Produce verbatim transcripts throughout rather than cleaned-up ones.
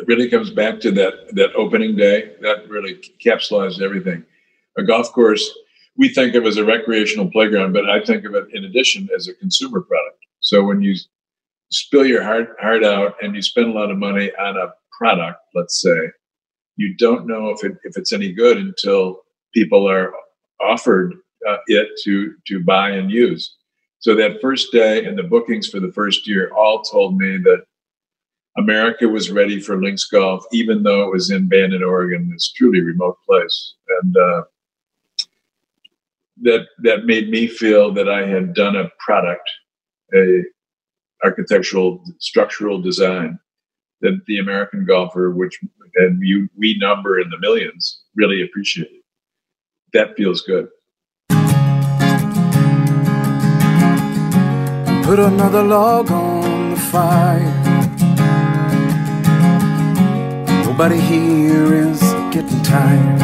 it really comes back to that, that opening day. That really capsulized everything. A golf course, we think of as a recreational playground, but I think of it in addition as a consumer product. So when you spill your heart, heart out and you spend a lot of money on a product, let's say, you don't know if it, if it's any good until people are offered uh, it to, to buy and use. So that first day and the bookings for the first year all told me that America was ready for links golf, even though it was in Bandon, Oregon, this truly remote place. And uh, that that made me feel that I had done a product, a architectural, structural design that the American golfer, which and you, we number in the millions, really appreciated. That feels good. Put another log on the fire. Nobody here is getting tired.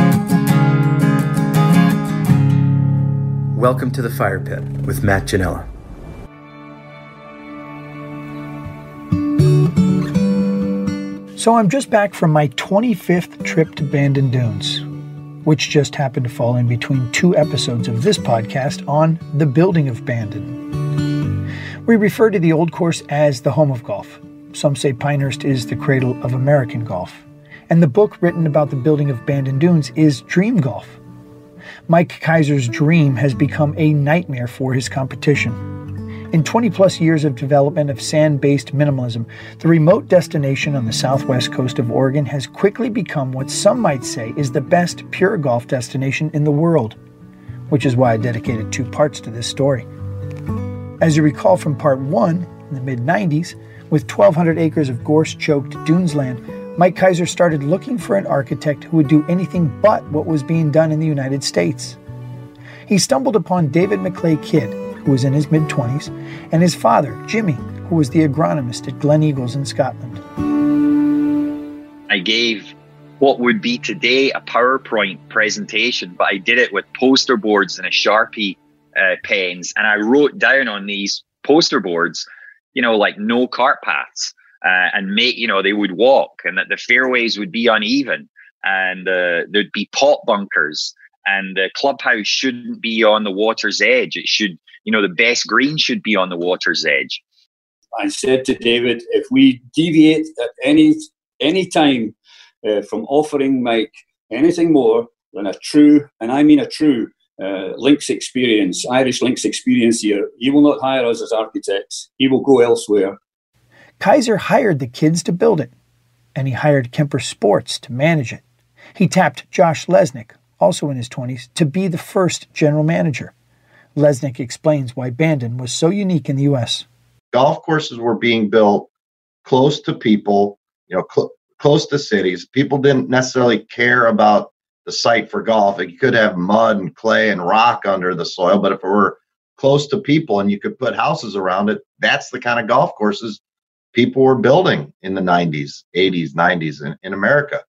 Welcome to the Fire Pit with Matt Janella. So I'm just back from my twenty-fifth trip to Bandon Dunes, which just happened to fall in between two episodes of this podcast on the building of Bandon. We refer to the old course as the home of golf. Some say Pinehurst is the cradle of American golf. And the book written about the building of Bandon Dunes is Dream Golf. Mike Keiser's dream has become a nightmare for his competition. In twenty plus years of development of sand-based minimalism, the remote destination on the southwest coast of Oregon has quickly become what some might say is the best pure golf destination in the world, which is why I dedicated two parts to this story. As you recall from part one, in the mid nineties, with twelve hundred acres of gorse-choked dunes land, Mike Keiser started looking for an architect who would do anything but what was being done in the United States. He stumbled upon David Maclay Kidd, who was in his mid-twenties, and his father, Jimmy, who was the agronomist at Glen Eagles in Scotland. I gave what would be today a PowerPoint presentation, but I did it with poster boards and a Sharpie uh, pens, and I wrote down on these poster boards, you know, like no cart paths, uh, and make, you know, they would walk, and that the fairways would be uneven, and uh, there'd be pot bunkers, and the clubhouse shouldn't be on the water's edge. It should, you know, the best green should be on the water's edge. I said to David, if we deviate at any any time uh, from offering Mike anything more than a true, and I mean a true, uh, links experience, Irish links experience here, he will not hire us as architects. He will go elsewhere. Keiser hired the kids to build it, and he hired Kemper Sports to manage it. He tapped Josh Lesnick, also in his twenties, to be the first general manager. Lesnick explains why Bandon was so unique in the U S. Golf courses were being built close to people, you know, cl- close to cities. People didn't necessarily care about the site for golf. You could have mud and clay and rock under the soil, but if it were close to people and you could put houses around it, that's the kind of golf courses people were building in the nineties, eighties, nineties in, in America.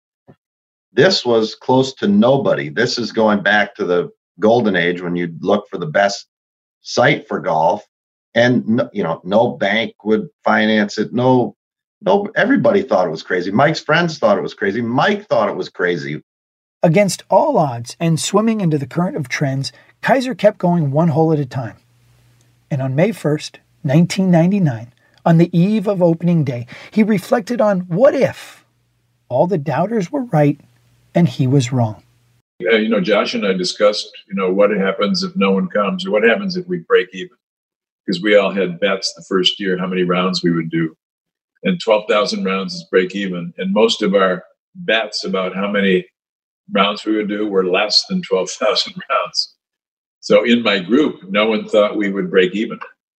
This was close to nobody. This is going back to the golden age when you'd look for the best site for golf, and no, you know, no bank would finance it. No, no, everybody thought it was crazy. Mike's friends thought it was crazy. Mike thought it was crazy. Against all odds and swimming into the current of trends, Keiser kept going one hole at a time. And on May first, nineteen ninety-nine, on the eve of opening day, he reflected on what if all the doubters were right and he was wrong. Uh, you know, Josh and I discussed, you know, what happens if no one comes, or what happens if we break even? Because we all had bets the first year, how many rounds we would do. And twelve thousand rounds is break even. And most of our bets about how many rounds we would do were less than twelve thousand rounds. So in my group, no one thought we would break even.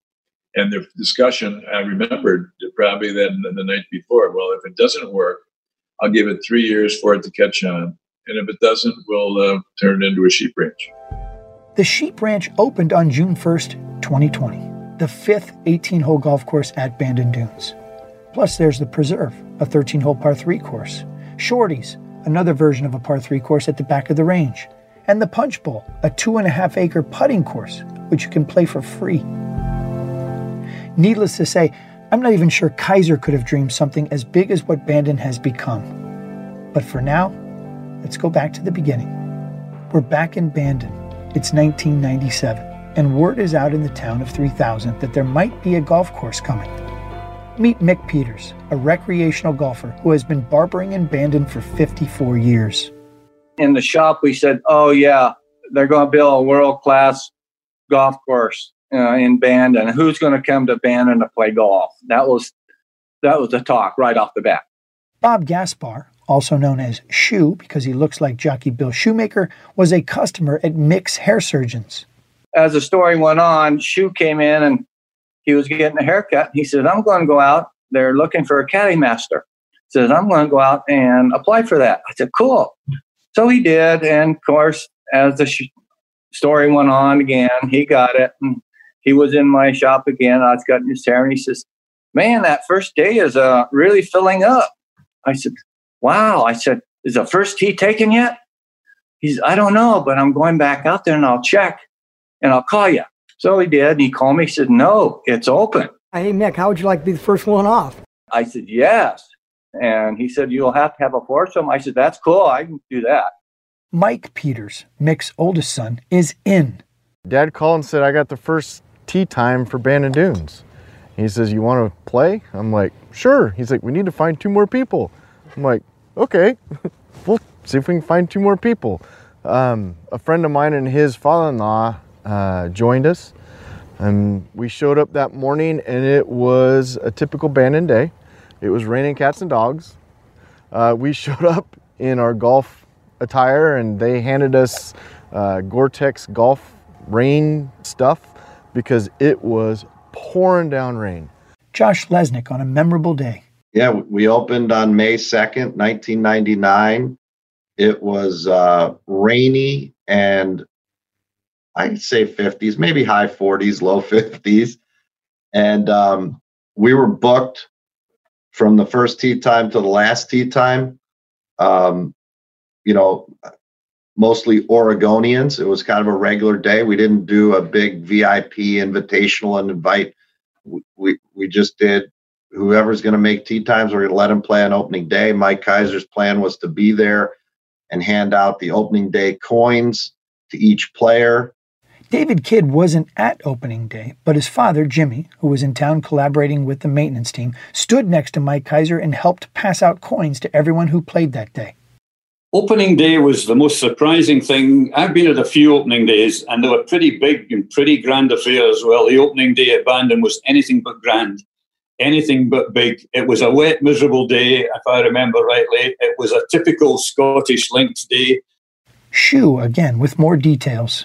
And the discussion, I remembered probably then the night before, well, if it doesn't work, I'll give it three years for it to catch on. And if it doesn't, we'll uh, turn it into a sheep ranch. The Sheep Ranch opened on June first, twenty twenty, the fifth eighteen-hole golf course at Bandon Dunes. Plus there's the Preserve, a thirteen-hole par three course, Shorty's, another version of a par three course at the back of the range, and the Punch Bowl, a two-and-a-half-acre putting course, which you can play for free. Needless to say, I'm not even sure Kaiser could have dreamed something as big as what Bandon has become. But for now, let's go back to the beginning. We're back in Bandon. It's nineteen ninety-seven, and word is out in the town of three thousand that there might be a golf course coming. Meet Mick Peters, a recreational golfer who has been barbering in Bandon for fifty-four years. In the shop, we said, oh, yeah, they're going to build a world-class golf course uh, in Bandon. Who's going to come to Bandon to play golf? That was that was the talk right off the bat. Bob Gaspar, also known as Shoe because he looks like Jockey Bill Shoemaker, was a customer at Mick's Hair Surgeons. As the story went on, Shoe came in and he was getting a haircut. He said, I'm going to go out. They're looking for a caddy master. He says, I'm going to go out and apply for that. I said, cool. So he did. And of course, as the sh- story went on again, he got it. And he was in my shop again. I was cutting his hair and he says, man, that first day is uh, really filling up. I said, wow. I said, is the first tee taken yet? He said, I don't know, but I'm going back out there and I'll check and I'll call you. So he did. And he called me. He said, no, it's open. Hey, Mick, how would you like to be the first one off? I said, yes. And he said, you'll have to have a foursome. I said, that's cool. I can do that. Mike Peters, Mick's oldest son, is in. Dad called and said, I got the first tee time for Bandon Dunes. He says, you want to play? I'm like, sure. He's like, we need to find two more people. I'm like, okay, we'll see if we can find two more people. Um, a friend of mine and his father-in-law uh, joined us. And we showed up that morning and it was a typical Bandon day. It was raining cats and dogs. Uh, we showed up in our golf attire and they handed us uh, Gore-Tex golf rain stuff because it was pouring down rain. Josh Lesnick on a memorable day. Yeah, we opened on May second, nineteen ninety-nine. It was uh, rainy and I'd say fifties, maybe high forties, low fifties. And um, we were booked from the first tee time to the last tee time. Um, you know, mostly Oregonians. It was kind of a regular day. We didn't do a big V I P invitational and invite. We we, we just did whoever's going to make tee times. We're going to let them play on opening day. Mike Kaiser's plan was to be there and hand out the opening day coins to each player. David Kidd wasn't at opening day, but his father, Jimmy, who was in town collaborating with the maintenance team, stood next to Mike Kaiser and helped pass out coins to everyone who played that day. Opening day was the most surprising thing. I've been at a few opening days, and they were pretty big and pretty grand affairs. Well, the opening day at Bandon was anything but grand, anything but big. It was a wet, miserable day, if I remember rightly. It was a typical Scottish links day. Shoe, again, with more details.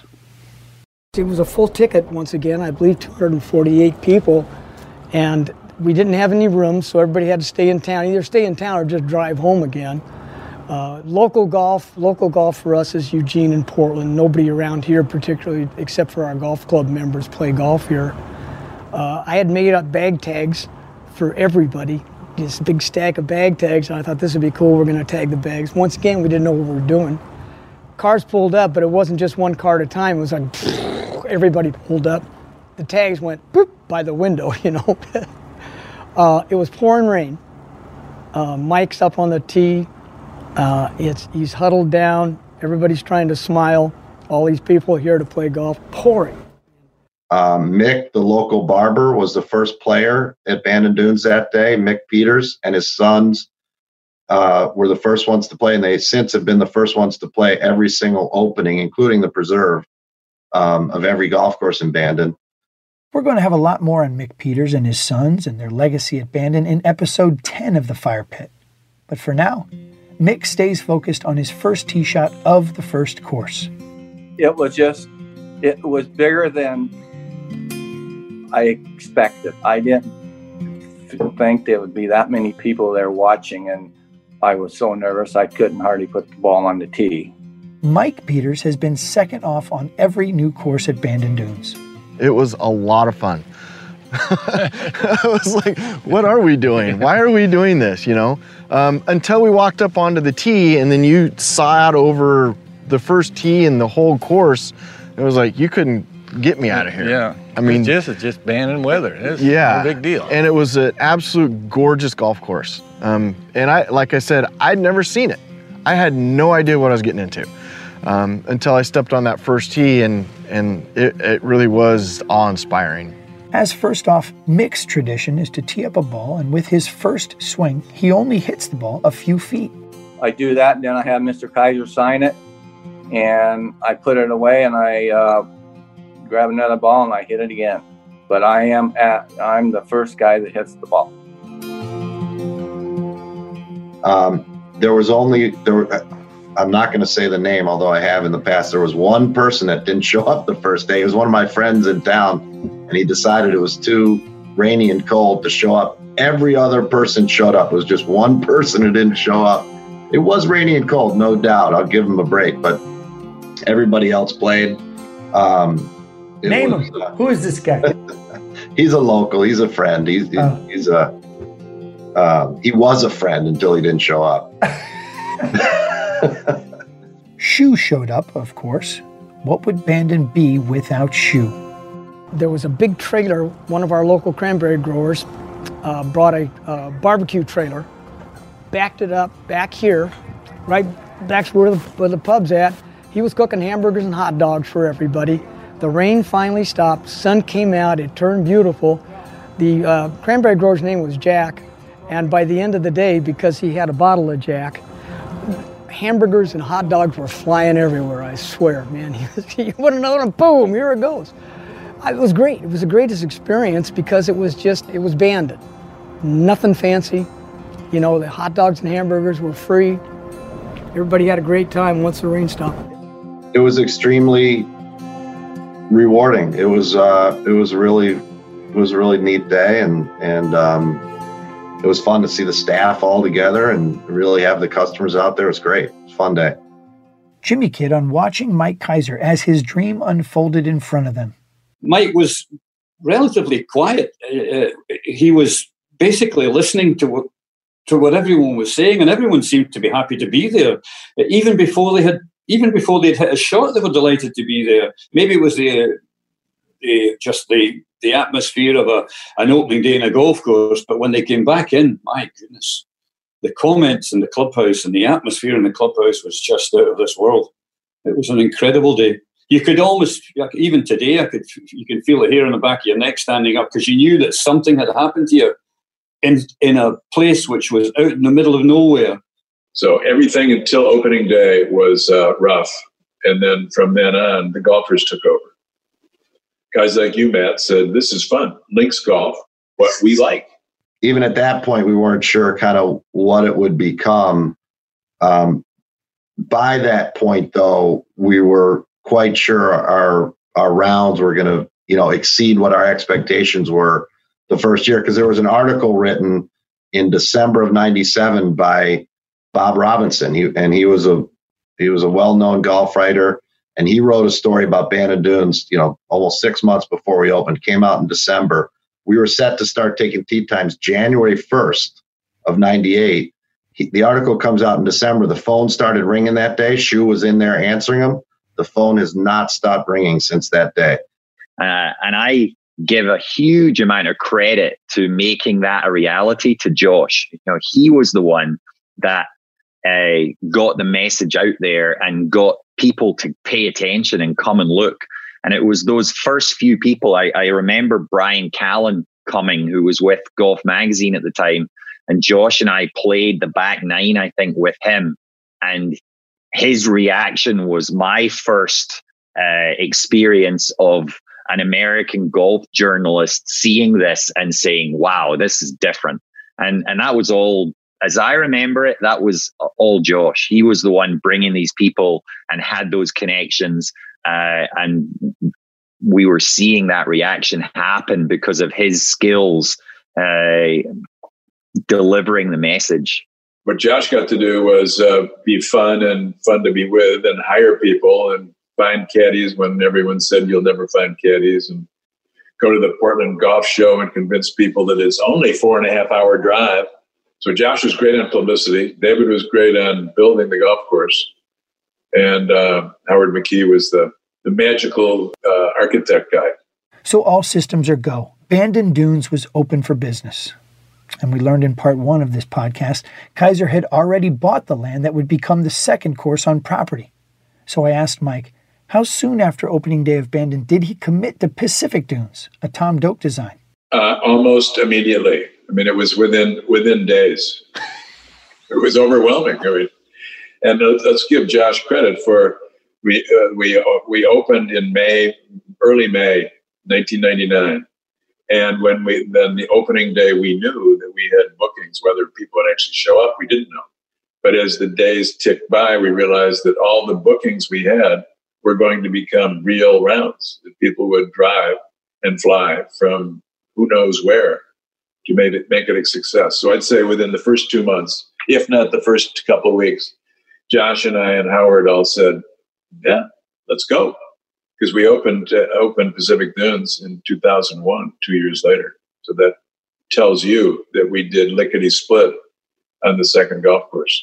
It was a full ticket once again, I believe two hundred forty-eight people, and we didn't have any rooms, so everybody had to stay in town, either stay in town or just drive home again. Uh, local golf, local golf for us is Eugene and Portland. Nobody around here particularly, except for our golf club members, play golf here. Uh, I had made up bag tags for everybody, this big stack of bag tags, and I thought this would be cool, we're going to tag the bags. Once again, we didn't know what we were doing. Cars pulled up, but it wasn't just one car at a time. It was like everybody pulled up. The tags went boop by the window, you know. uh, it was pouring rain. Uh, Mike's up on the tee. Uh, it's he's huddled down. Everybody's trying to smile. All these people here to play golf, pouring. Um, Mick, the local barber, was the first player at Bandon Dunes that day. Mick Peters and his sons uh, were the first ones to play, and they since have been the first ones to play every single opening, including the preserve um, of every golf course in Bandon. We're going to have a lot more on Mick Peters and his sons and their legacy at Bandon in episode ten of The Fire Pit. But for now, Mick stays focused on his first tee shot of the first course. It was just, it was bigger than I expected. I didn't think there would be that many people there watching, and I was so nervous I couldn't hardly put the ball on the tee. Mike Peters has been second off on every new course at Bandon Dunes. It was a lot of fun. I was like, what are we doing? Why are we doing this, you know? Um, until we walked up onto the tee and then you saw out over the first tee and the whole course. It was like, you couldn't get me out of here. Yeah. I mean, it's just it's just Bandon weather. It's yeah, no big deal. And it was an absolute gorgeous golf course. Um, and I, like I said, I'd never seen it. I had no idea what I was getting into um, until I stepped on that first tee, and and it, it really was awe-inspiring. As first off, Mick's tradition is to tee up a ball, and with his first swing, he only hits the ball a few feet. I do that, and then I have Mister Kaiser sign it, and I put it away, and I uh, grab another ball, and I hit it again. But I am at, I'm the first guy that hits the ball. Um, there was only, there. I'm not going to say the name, although I have in the past. There was one person that didn't show up the first day. It was one of my friends in town, and he decided it was too rainy and cold to show up. Every other person showed up. It was just one person who didn't show up. It was rainy and cold, no doubt. I'll give him a break, but everybody else played. Um, Name was, him. Uh, Who is this guy? He's a local. He's a friend. He's he's, Oh. he's a uh, he was a friend until he didn't show up. Shu showed up, of course. What would Bandon be without Shu? There was a big trailer. One of our local cranberry growers uh, brought a uh, barbecue trailer, backed it up back here, right back where the, where the pub's at. He was cooking hamburgers and hot dogs for everybody. The rain finally stopped. Sun came out. It turned beautiful. The uh, cranberry grower's name was Jack, and by the end of the day, because he had a bottle of Jack, hamburgers and hot dogs were flying everywhere, I swear, man. You put another one, boom, here it goes. It was great. It was the greatest experience because it was just, it was Bandon. Nothing fancy. You know, the hot dogs and hamburgers were free. Everybody had a great time once the rain stopped. It was extremely rewarding. It was uh, it was really it was a really neat day, and and um, it was fun to see the staff all together and really have the customers out there. It was great. It was a fun day. Jimmy Kidd on watching Mike Kaiser as his dream unfolded in front of them. Mike was relatively quiet. Uh, he was basically listening to what, to what everyone was saying, and everyone seemed to be happy to be there. Even before they had, even before they'd hit a shot, they were delighted to be there. Maybe it was the, the just the the atmosphere of a an opening day in a golf course. But when they came back in, my goodness, the comments in the clubhouse and the atmosphere in the clubhouse was just out of this world. It was an incredible day. You could almost, even today, I could you can feel the hair on the back of your neck standing up because you knew that something had happened to you in in a place which was out in the middle of nowhere. So everything until opening day was uh, rough. And then from then on, the golfers took over. Guys like you, Matt, said, this is fun. Links golf, what we like. Even at that point, we weren't sure kind of what it would become. Um, by that point, though, we were quite sure our our rounds were going to, you know, exceed what our expectations were the first year, because there was an article written in December of ninety-seven by Bob Robinson. He and he was a he was a well-known golf writer, and he wrote a story about Bandon Dunes, you know, almost six months before we opened. Came out in December. We were set to start taking tee times January first of ninety-eight. He, the article comes out in December. The phone started ringing that day. Shu was in there answering them. The phone has not stopped ringing since that day. Uh, and I give a huge amount of credit to making that a reality to Josh. You know, he was the one that uh, got the message out there and got people to pay attention and come and look. And it was those first few people. I, I remember Brian Callen coming, who was with Golf Magazine at the time. And Josh and I played the back nine, I think, with him. And his reaction was my first uh, experience of an American golf journalist seeing this and saying, wow, this is different. And and that was all, as I remember it, that was all Josh. He was the one bringing these people and had those connections. Uh, and we were seeing that reaction happen because of his skills uh, delivering the message. What Josh got to do was uh, be fun and fun to be with and hire people and find caddies when everyone said you'll never find caddies, and go to the Portland Golf Show and convince people that it's only four and a half hour drive. So Josh was great on publicity. David was great on building the golf course. And uh, Howard McKee was the, the magical uh, architect guy. So all systems are go. Bandon Dunes was open for business. And we learned in part one of this podcast, Kaiser had already bought the land that would become the second course on property. So I asked Mike, how soon after opening day of Bandon did he commit to Pacific Dunes, a Tom Doak design? Uh, almost immediately. I mean, it was within within days. It was overwhelming. I mean, and let's give Josh credit for we uh, we we opened in May, early May, nineteen ninety-nine. And when we, then the opening day, we knew that we had bookings. Whether people would actually show up, we didn't know. But as the days ticked by, we realized that all the bookings we had were going to become real rounds, that people would drive and fly from who knows where to make it, make it a success. So I'd say within the first two months, if not the first couple of weeks, Josh and I and Howard all said, yeah, let's go. Because we opened uh, opened Pacific Dunes in two thousand one, two years later. So that tells you that we did lickety-split on the second golf course.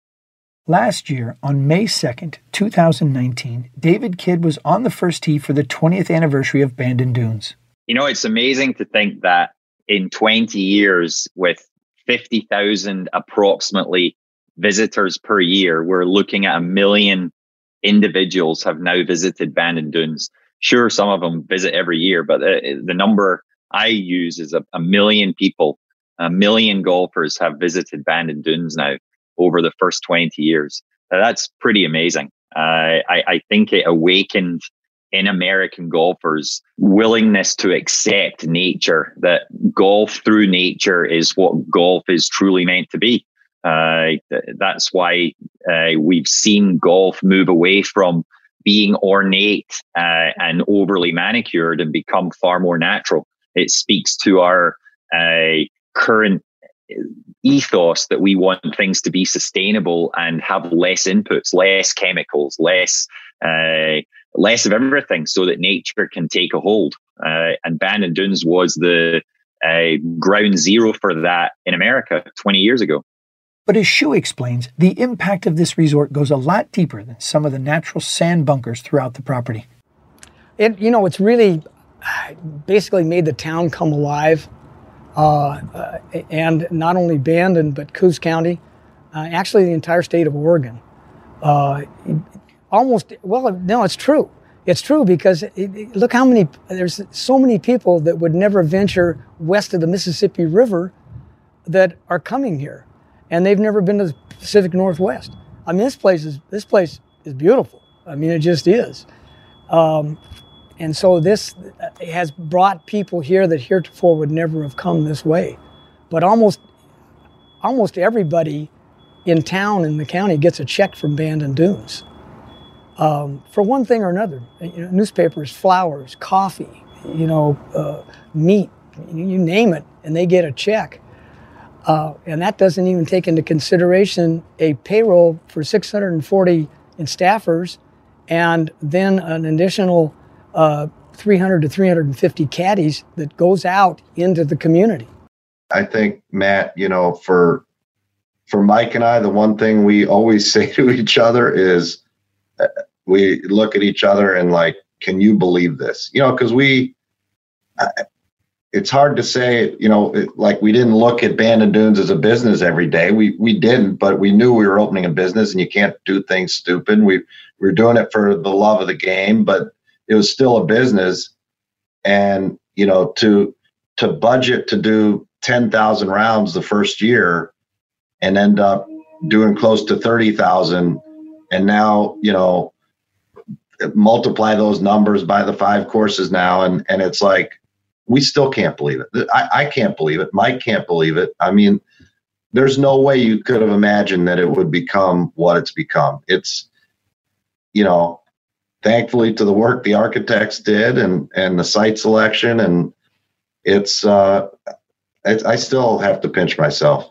Last year, on May second, two thousand nineteen, David Kidd was on the first tee for the twentieth anniversary of Bandon Dunes. You know, it's amazing to think that in twenty years, with fifty thousand approximately visitors per year, we're looking at a million individuals have now visited Bandon Dunes. Sure, some of them visit every year, but the, the number I use is a, a million people, a million golfers have visited Bandon Dunes now over the first twenty years. Now, that's pretty amazing. Uh, I, I think it awakened in American golfers willingness to accept nature, that golf through nature is what golf is truly meant to be. Uh, that's why uh, we've seen golf move away from being ornate uh, and overly manicured and become far more natural. It speaks to our uh, current ethos that we want things to be sustainable and have less inputs, less chemicals, less uh, less of everything, so that nature can take a hold. Uh, and Bandon Dunes was the uh, ground zero for that in America twenty years ago. But as Shu explains, the impact of this resort goes a lot deeper than some of the natural sand bunkers throughout the property. It, you know, it's really basically made the town come alive. Uh, uh, and not only Bandon, but Coos County, uh, actually the entire state of Oregon. Uh, almost, well, no, it's true. It's true because it, it, look how many, there's so many people that would never venture west of the Mississippi River that are coming here. And they've never been to the Pacific Northwest. I mean, this place is this place is beautiful. I mean, it just is. Um, and so this has brought people here that heretofore would never have come this way. But almost almost everybody in town in the county gets a check from Bandon Dunes um, for one thing or another. You know, newspapers, flowers, coffee, you know, uh, meat, you name it, and they get a check. Uh, and that doesn't even take into consideration a payroll for six hundred forty in staffers and then an additional uh, three hundred to three hundred fifty caddies that goes out into the community. I think, Matt, you know, for for Mike and I, the one thing we always say to each other is uh, we look at each other and like, can you believe this? You know, because we, uh, it's hard to say, you know, it, like we didn't look at Bandon Dunes as a business every day. We we didn't, but we knew we were opening a business and you can't do things stupid. We, we were doing it for the love of the game, but it was still a business. And, you know, to to budget to do ten thousand rounds the first year and end up doing close to thirty thousand. And now, you know, multiply those numbers by the five courses now. And, and it's like, we still can't believe it. I, I can't believe it. Mike can't believe it. I mean, there's no way you could have imagined that it would become what it's become. It's, you know, thankfully to the work the architects did and, and the site selection. And it's, uh, it's, I still have to pinch myself.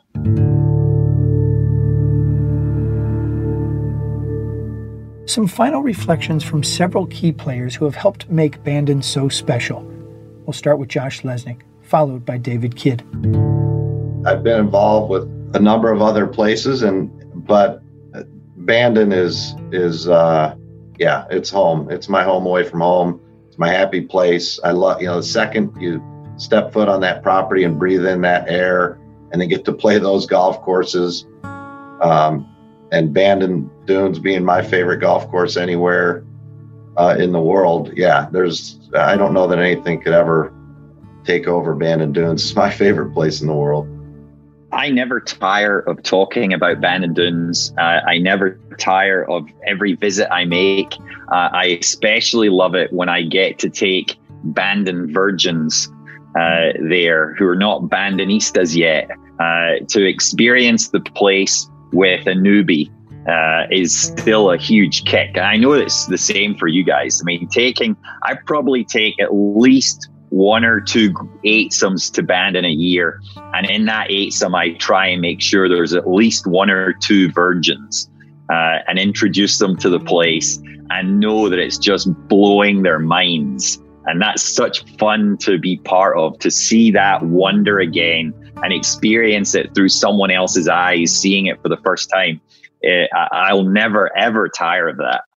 Some final reflections from several key players who have helped make Bandon so special. We'll start with Josh Lesnick, followed by David Kidd. I've been involved with a number of other places, and but Bandon is is uh, yeah, it's home. It's my home away from home. It's It's my happy place. I love, you know, the second you step foot on that property and breathe in that air and then get to play those golf courses. Um, and Bandon Dunes being my favorite golf course anywhere uh, in the world. Yeah, there's, I don't know that anything could ever take over Bandon Dunes. It's my favorite place in the world. I never tire of talking about Bandon Dunes. Uh, I never tire of every visit I make. Uh, I especially love it when I get to take Bandon virgins uh, there who are not Bandonistas yet uh, to experience the place with a newbie uh, is still a huge kick. And I know it's the same for you guys. I mean, taking, I probably take at least one or two eightsomes to Bandon a year. And in that eightsome, I try and make sure there's at least one or two virgins uh, and introduce them to the place and know that it's just blowing their minds. And that's such fun to be part of, to see that wonder again and experience it through someone else's eyes, seeing it for the first time. It, I'll never, ever tire of that.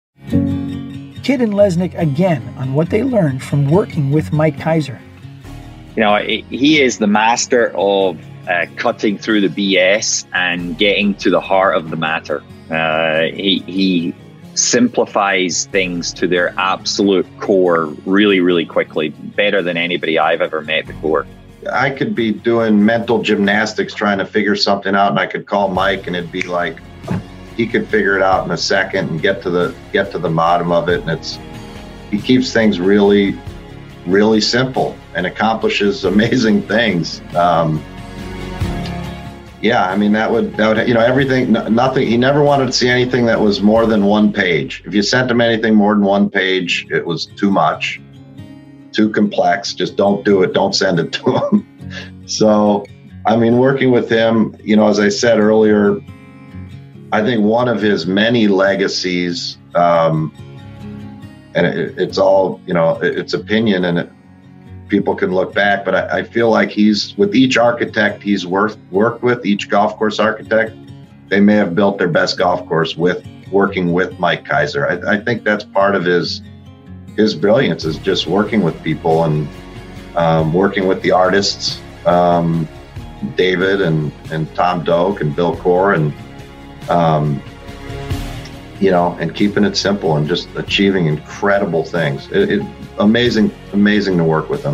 Kidd and Lesnick again on what they learned from working with Mike Keiser. You know, he is the master of uh, cutting through the B S and getting to the heart of the matter. Uh, he, he simplifies things to their absolute core really, really quickly, better than anybody I've ever met before. I could be doing mental gymnastics trying to figure something out, and I could call Mike and it'd be like, he could figure it out in a second and get to the get to the bottom of it. And it's, he keeps things really, really simple and accomplishes amazing things. Um, yeah, I mean, that would, that would, you know, everything, nothing, he never wanted to see anything that was more than one page. If you sent him anything more than one page, it was too much, too complex. Just don't do it. Don't send it to him. So, I mean, working with him, you know, as I said earlier, I think one of his many legacies, um, and it, it's all, you know, it, it's opinion and it, people can look back, but I, I feel like he's, with each architect he's worked, worked with, each golf course architect, they may have built their best golf course with working with Mike Keiser. I, I think that's part of his, his brilliance, is just working with people and um, working with the artists, um, David and, and Tom Doak and Bill Core, and Um, you know, and keeping it simple and just achieving incredible things. It, it amazing, amazing to work with them.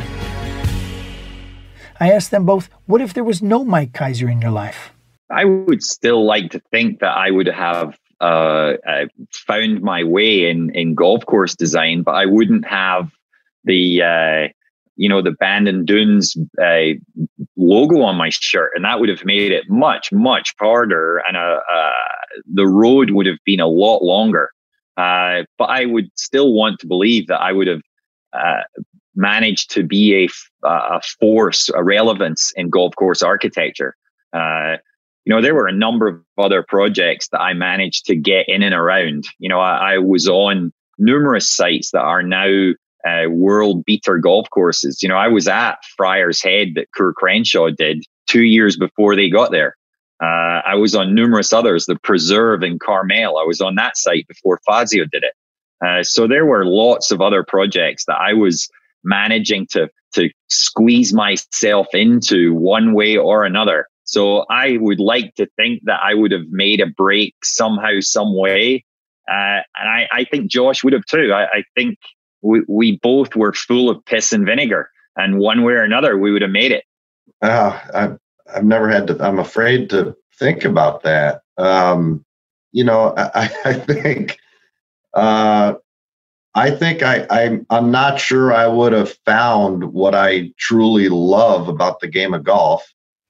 I asked them both, what if there was no Mike Keiser in your life? I would still like to think that I would have uh, uh, found my way in, in golf course design, but I wouldn't have the, uh, you know, the Bandon Dunes uh, logo on my shirt, and that would have made it much, much harder, and uh, uh, the road would have been a lot longer. Uh, but I would still want to believe that I would have uh, managed to be a, a force, a relevance in golf course architecture. Uh, you know, there were a number of other projects that I managed to get in and around. You know, I, I was on numerous sites that are now Uh, world beater golf courses. You know, I was at Friars Head that Coeur Crenshaw did two years before they got there. Uh, I was on numerous others, the Preserve in Carmel. I was on that site before Fazio did it. Uh, so there were lots of other projects that I was managing to to squeeze myself into one way or another. So I would like to think that I would have made a break somehow, some way. Uh, and I, I think Josh would have too. I, I think We, we both were full of piss and vinegar, and one way or another, we would have made it. Uh, I've, I've never had to, I'm afraid to think about that. Um, you know, I, I think, uh, I think I, I'm, I'm not sure I would have found what I truly love about the game of golf,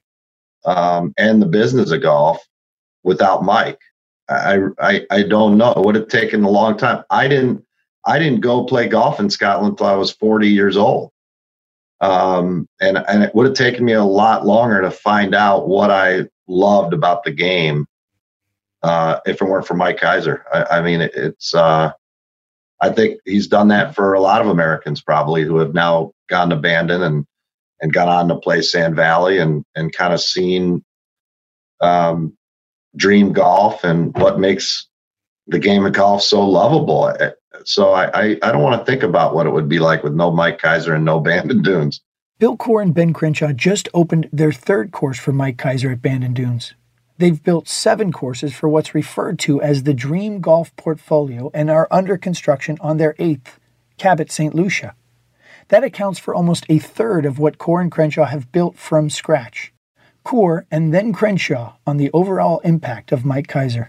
um, and the business of golf without Mike. I, I, I don't know. It would have taken a long time. I didn't, I didn't go play golf in Scotland until I was forty years old. Um, and, and it would have taken me a lot longer to find out what I loved about the game uh, if it weren't for Mike Keiser. I, I mean, it, it's, uh, I think he's done that for a lot of Americans probably who have now gone to Bandon and, and gone on to play Sand Valley and, and kind of seen um, dream golf and what makes the game of golf so lovable. so I, I, I don't want to think about what it would be like with no Mike Keiser and no Bandon Dunes. Bill Coore and Ben Crenshaw just opened their third course for Mike Keiser at Bandon Dunes. They've built seven courses for what's referred to as the Dream Golf Portfolio and are under construction on their eighth, Cabot Saint Lucia. That accounts for almost a third of what Coore and Crenshaw have built from scratch. Coore and then Crenshaw on the overall impact of Mike Keiser.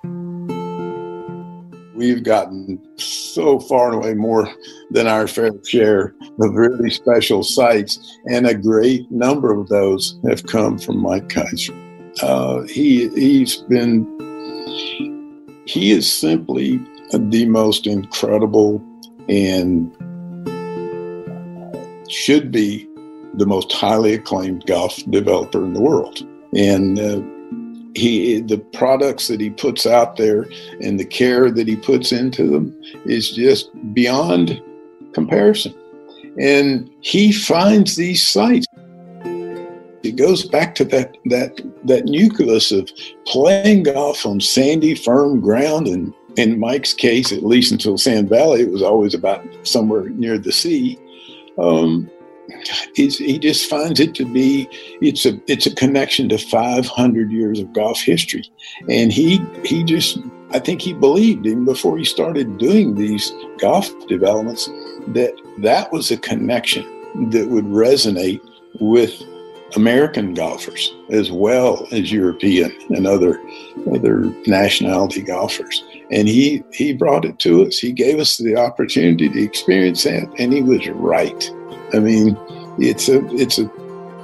We've gotten so far and away more than our fair share of really special sites, and a great number of those have come from Mike Keiser. Uh, he, he's been, he is simply the most incredible and should be the most highly acclaimed golf developer in the world. And uh, he, the products that he puts out there and the care that he puts into them is just beyond comparison. And he finds these sites. It goes back to that that that nucleus of playing golf on sandy, firm ground. And in Mike's case, at least until Sand Valley, it was always about somewhere near the sea. Um, It's, he just finds it to be, it's a it's a connection to five hundred years of golf history. And he he just, I think he believed even before he started doing these golf developments that that was a connection that would resonate with American golfers as well as European and other other nationality golfers. And he, he brought it to us. He gave us the opportunity to experience that, and he was right. I mean, it's a, it's a,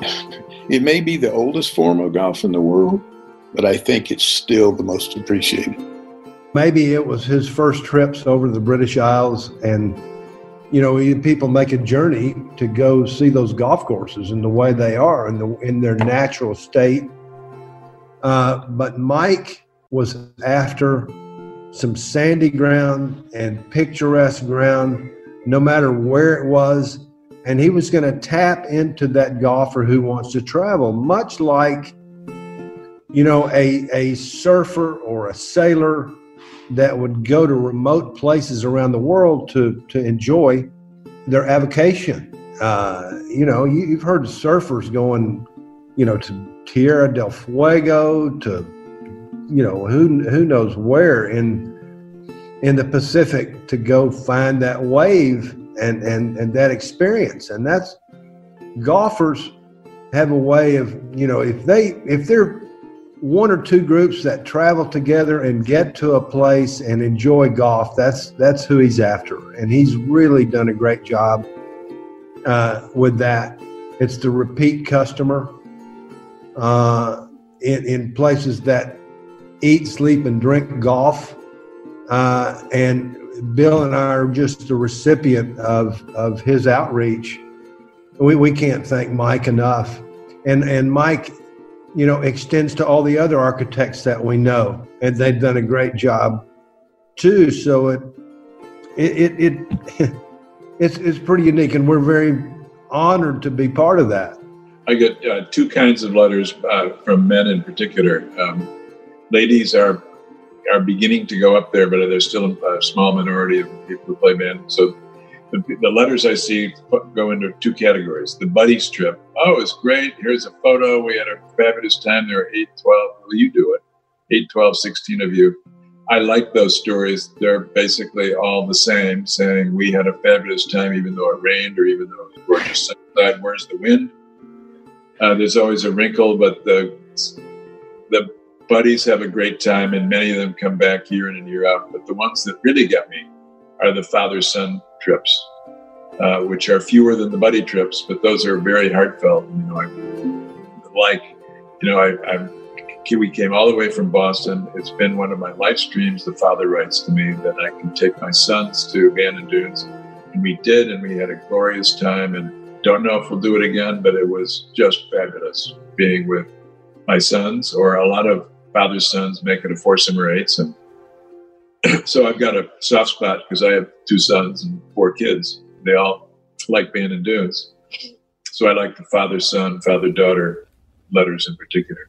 it may be the oldest form of golf in the world, but I think it's still the most appreciated. Maybe it was his first trips over the British Isles, and, you know, people make a journey to go see those golf courses and the way they are in, the, in their natural state. Uh, but Mike was after some sandy ground and picturesque ground, no matter where it was. And he was going to tap into that golfer who wants to travel, much like, you know, a, a surfer or a sailor that would go to remote places around the world to, to enjoy their avocation. Uh, you know, you, you've heard of surfers going, you know, to Tierra del Fuego, to, you know, who who knows where in in the Pacific to go find that wave. And, and and that experience. And that's, golfers have a way of, you know, if they if they're one or two groups that travel together and get to a place and enjoy golf, that's that's who he's after. And he's really done a great job uh, with that. It's the repeat customer uh, in, in places that eat, sleep, and drink golf. Uh, and Bill and I are just the recipient of, of his outreach. We we can't thank Mike enough. And and Mike, you know, extends to all the other architects that we know, and they've done a great job too. So it it it, it it's it's pretty unique, and we're very honored to be part of that. I get uh, two kinds of letters uh, from men in particular. Um, ladies are are beginning to go up there, but there's still a small minority of people who play band. So the, the letters I see go into two categories. The buddies trip. Oh, it's great. Here's a photo. We had a fabulous time. There were eight, twelve. Well, you do it. eight, twelve, sixteen of you. I like those stories. They're basically all the same, saying we had a fabulous time, even though it rained or even though it was gorgeous outside. Where's the wind? Uh, there's always a wrinkle, but the the buddies have a great time, and many of them come back year in and year out. But the ones that really get me are the father-son trips, uh, which are fewer than the buddy trips, but those are very heartfelt. You know, I, like, you know, I, I we came all the way from Boston. It's been one of my life's dreams. The father writes to me that I can take my sons to Bandon Dunes, and we did, and we had a glorious time. And don't know if we'll do it again, but it was just fabulous being with my sons, or a lot of father's sons make it a foursome or eights. And so I've got a soft spot because I have two sons and four kids. They all like Bandon Dunes. So I like the father-son, father-daughter letters in particular.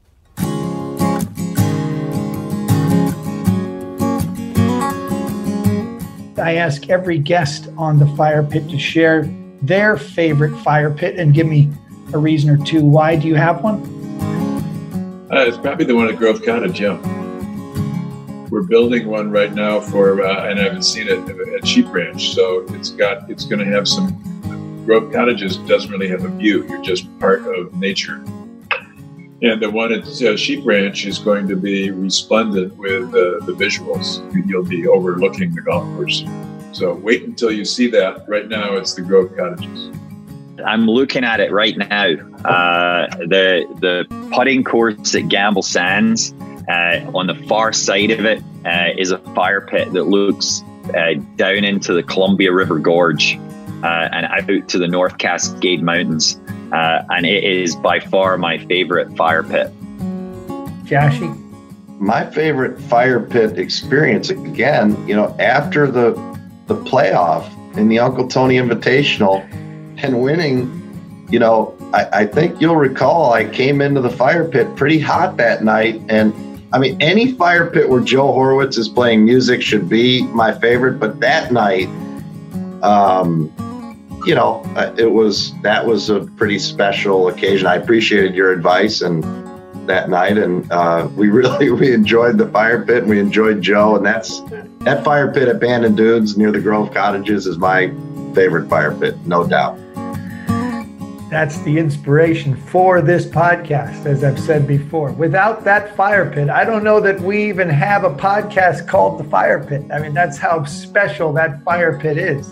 I ask every guest on the Fire Pit to share their favorite fire pit and give me a reason or two. Why? Do you have one? Uh, it's probably the one at Grove Cottage, yeah. We're building one right now for, uh, and I haven't seen it, at Sheep Ranch. So it's got, it's going to have some, Grove Cottages doesn't really have a view. You're just part of nature. And the one at uh, Sheep Ranch is going to be resplendent with uh, the visuals. You'll be overlooking the golf course. So wait until you see that. Right now, it's the Grove Cottages. I'm looking at it right now. Uh, the the putting course at Gamble Sands, uh, on the far side of it, uh, is a fire pit that looks uh, down into the Columbia River Gorge uh, and out to the North Cascade Mountains. Uh, and it is by far my favorite fire pit. Joshy? My favorite fire pit experience, again, you know, after the the playoff in the Uncle Tony Invitational and winning, you know, I, I think you'll recall I came into the fire pit pretty hot that night. And I mean, any fire pit where Joe Horowitz is playing music should be my favorite. But that night, um, you know, it was, that was a pretty special occasion. I appreciated your advice and that night. And uh, we really, we enjoyed the fire pit and we enjoyed Joe. And that's, that fire pit at Bandon Dunes near the Grove Cottages is my favorite fire pit, no doubt. That's the inspiration for this podcast, as I've said before. Without that fire pit, I don't know that we even have a podcast called The Fire Pit. I mean, that's how special that fire pit is.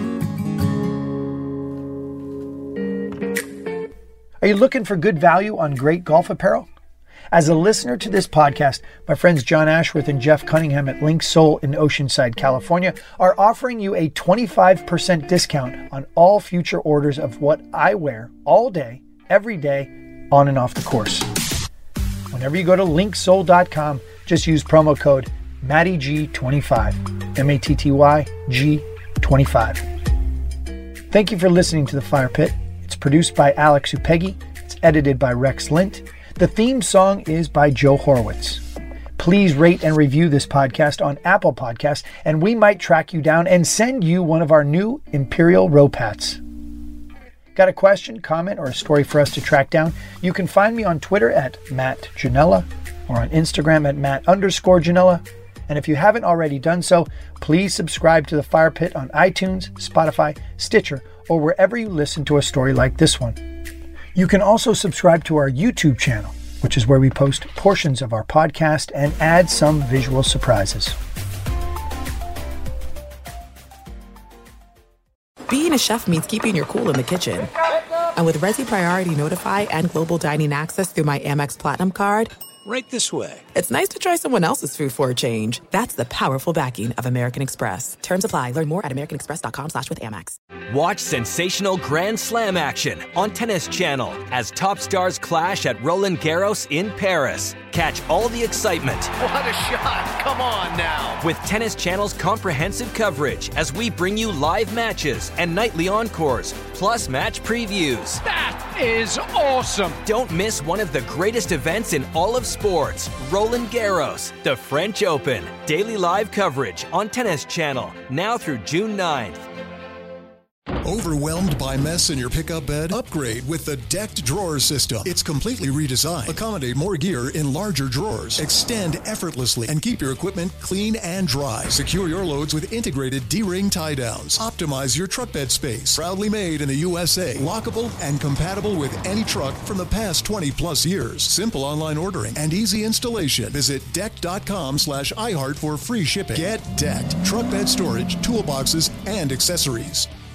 Are you looking for good value on great golf apparel? As a listener to this podcast, my friends John Ashworth and Jeff Cunningham at Link Soul in Oceanside, California, are offering you a twenty-five percent discount on all future orders of what I wear all day, every day, on and off the course. Whenever you go to link soul dot com, just use promo code Matty G twenty-five, M A T T Y G twenty-five. Thank you for listening to The Fire Pit. It's produced by Alex Upegui. It's edited by Rex Lint. The theme song is by Joe Horowitz. Please rate and review this podcast on Apple Podcasts, and we might track you down and send you one of our new Imperial Rope hats. Got a question, comment, or a story for us to track down? You can find me on Twitter at Matt Janella or on Instagram at Matt underscore Janella. And if you haven't already done so, please subscribe to The Fire Pit on iTunes, Spotify, Stitcher, or wherever you listen to a story like this one. You can also subscribe to our YouTube channel, which is where we post portions of our podcast and add some visual surprises. Being a chef means keeping your cool in the kitchen. And with Resi Priority Notify and Global Dining Access through my Amex Platinum card, right this way. It's nice to try someone else's food for a change. That's the powerful backing of American Express. Terms apply. Learn more at americanexpress.com slash with Amex. Watch sensational Grand Slam action on Tennis Channel as top stars clash at Roland Garros in Paris. Catch all the excitement. What a shot. Come on now. With Tennis Channel's comprehensive coverage as we bring you live matches and nightly encores, plus match previews. That is awesome. Don't miss one of the greatest events in all of sports. Roland Garros, the French Open. Daily live coverage on Tennis Channel, now through June ninth. Overwhelmed by mess in your pickup bed? Upgrade with the Decked Drawer System. It's completely redesigned. Accommodate more gear in larger drawers. Extend effortlessly and keep your equipment clean and dry. Secure your loads with integrated D-ring tie-downs. Optimize your truck bed space. Proudly made in the U S A. Lockable and compatible with any truck from the past twenty plus years. Simple online ordering and easy installation. Visit decked.com slash iHeart for free shipping. Get Decked. Truck bed storage, toolboxes, and accessories.